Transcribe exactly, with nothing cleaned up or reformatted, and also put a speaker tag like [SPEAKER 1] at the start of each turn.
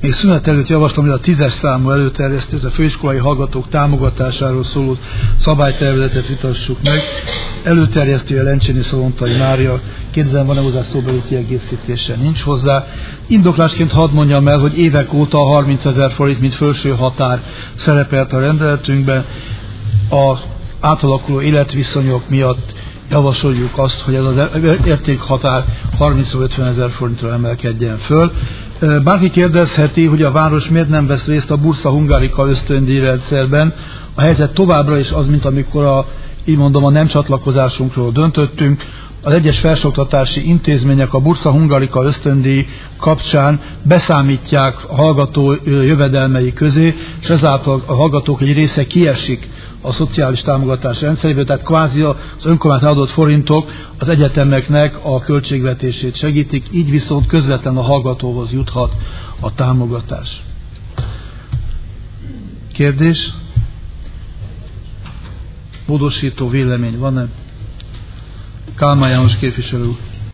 [SPEAKER 1] Még szünet előtt javaslom, hogy a tízes számú előterjesztést, a főiskolai hallgatók támogatásáról szóló szabálytervezetet vitassuk meg. Előterjesztője Lencsényi Szalontai Mária. Kérdezem, van-e hozzá szóbeli kiegészítése? Nincs hozzá. Indoklásként hadd mondjam el, hogy évek óta a harmincezer forint, mint felső határ szerepelt a rendeletünkben. A átalakuló életviszonyok miatt javasoljuk azt, hogy ez az értékhatár harminc-ötven ezer forintra emelkedjen föl. Bárki kérdezheti, hogy a város miért nem vesz részt a Bursa Hungarica ösztöndíjrendszerben. A helyzet továbbra is az, mint amikor a, így mondom, a nem csatlakozásunkról döntöttünk. Az egyes felsőoktatási intézmények a Bursa Hungarica ösztöndíj kapcsán beszámítják a hallgató jövedelmei közé, és ezáltal a hallgatók egy része kiesik a szociális támogatás rendszeréből, tehát kvázi az önkormányzat adott forintok az egyetemeknek a költségvetését segítik, így viszont közvetlen a hallgatóhoz juthat a támogatás. Kérdés? Módosító vélemény van-e? Kálmán János képviselő úr.